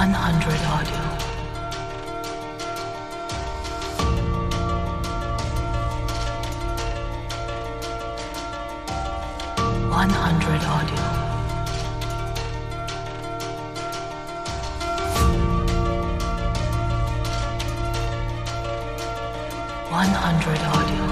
100 audio. 100 audio. 100 audio.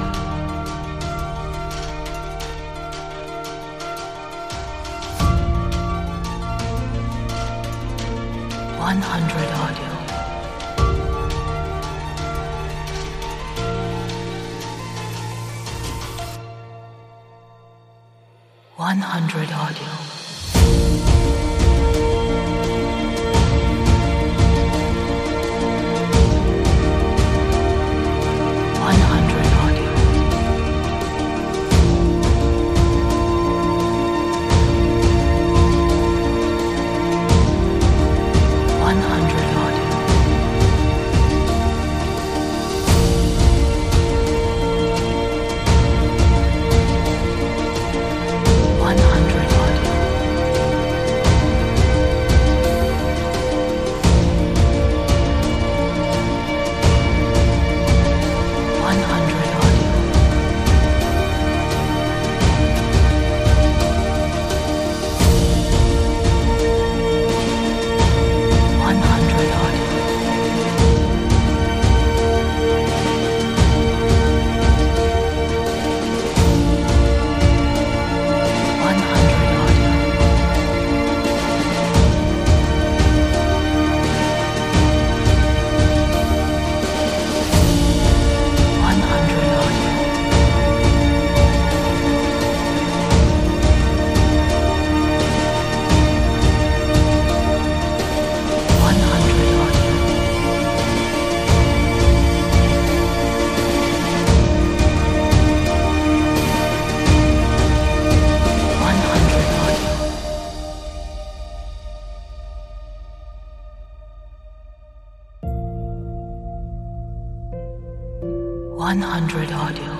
100 audio. 100 audio. 100 audio. 100 audio. 100 audio. 100 audio. 100 audio. 100 audio. 100 audio. 100 audio. 100 audio. 100 audio.